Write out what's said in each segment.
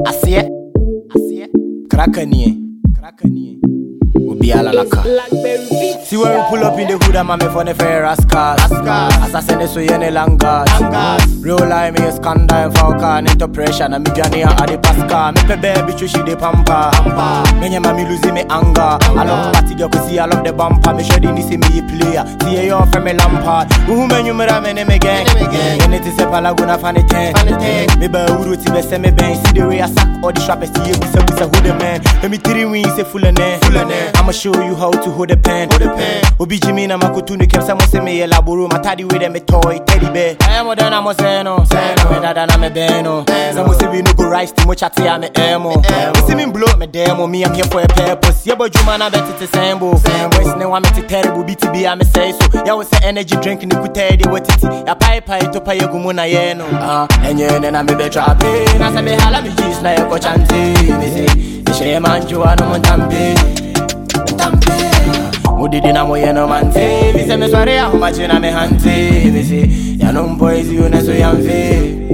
Asiye Krakanie Ubiala laka. See when we pull up in the hood, I'm a funny fair rascals. Assassin so yene langas. Real life me is scandal and falcon into pressure. Na me jani a the pasca. Me pe baby chushi de pampa. Menye mami losing me anger. I love party girl cause see I love the bumper. Me sure they see me a player. See you from me Lampard. Who men you me name again. And it is a palaguna funny ten. Me be uru ti be se me ben. See the way I sack all the trappers. See you bisa who the man. Let me tell you when you say full of I'ma show you how to hold a pen. Obi Jimmy na makutuni kemsa mo se me elaboro matadi with them toy teddy bear. I am modern I'm seno. Me dada na me beno. Some say we no go rise too much at ya me emo. We see me blow me demo. Me I'm here for a purpose. Yeah but Juma na bet it sembo. Boys ne want me to terrible BTB I me say so. Ya we say energy drink ni kutedi what it. Ya pipe to pay gumu na yeno. Enye na me be trapping. Na say me hala me cheese na yo chanti. Me say she man Joa no montampe. Mudidi na moye no mante. Vi se me sware a humachi na me hante. Vi se ya no boys you ne so yamfe.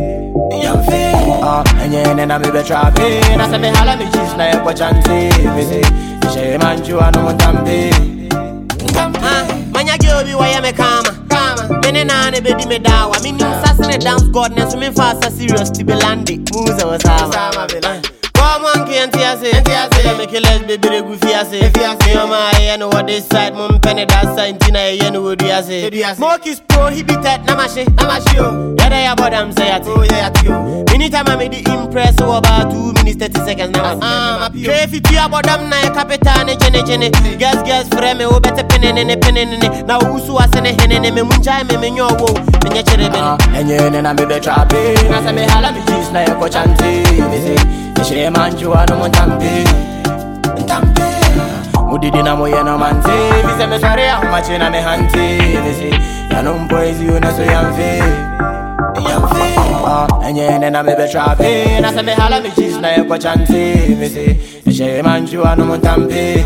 Enye na me be trapping. Na se me hala me cheese na yo chante. Vi se she man Joa no montampe. Manya gyobi wa ya me kama. Mene na ne bedi me dawa. Me nim sasne dance god ne so me fast serious to be landi. Muze was sama. Come on, can't you say? Make your legs baby regu fiase. Me on my eye, know what this side, mum penny that side, Tina, you know what you say. Smoke is prohibited, namashi, yo. Yeah, they are but I'm saying, oh yeah, you. Anytime I made the impress, so about 2 minutes 30 seconds now. Tray if you about them, na capitane, jene. Guess, frame, oh better penny. Now who's who has any henny, me munjai, me in your woe, and your cherry. And you and I be the trapping. As I may have me cheese, na your chanty. She man Joa no montampe. Mudidi na moye no mante. Vi se me sware a humachi na me hante. Vi se ya no boys you ne so yamfe. Enye na me be trapping. Na se me hala me cheese na yo chanti. Vi se she man Joa no montampe.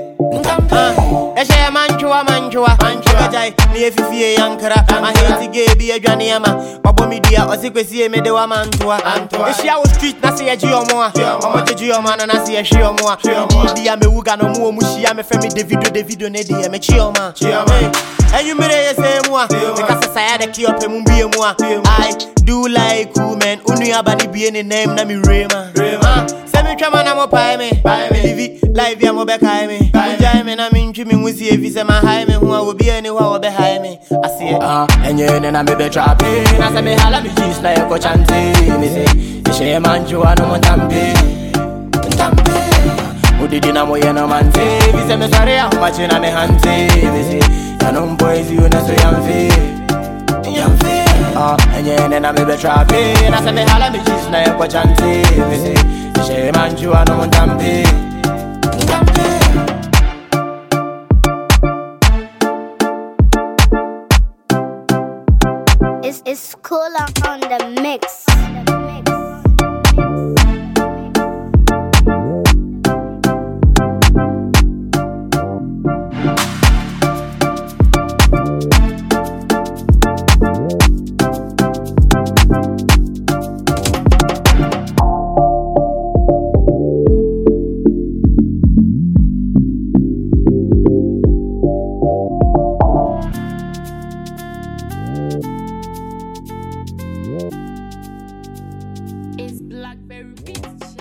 Eshe manchua Kajai, ni efifie yankara Ma hate gebi e dwane ama Wabo media, osikwesie me de wa mantua Eshe awo street, nasi ya jiyo moa Omo je jiyo mana, nasi ya shiyo moa Idi ya me wuga no muo mushi ya me femi Davido ne di ya me chiyo ma Enyu mire ye se mua Eka sasa ya de kiyo pe mumbiye mua I do like you man Unu ya bani biye ni name na mi rema Semi chama na mo pae me Livi, live ya mo beka me Ujai me na minchi mi mwisi evi se ma hai me Huwa wobi eni huwa wobe hai me Asiye Enye na me be trapping Na se me hala mi cheese na yoko chanti Me se Ishe manchua no montampe Mudidi na moye no mante Vi se me sware a humachi na me hante Vi se ya no boys you ne so yamfe Enye na me be trapping Na se me hala mi cheese na yoko chanti Vi se Ishe manchua no montampe It's Cooler on the mix. It's Blackberry Beats.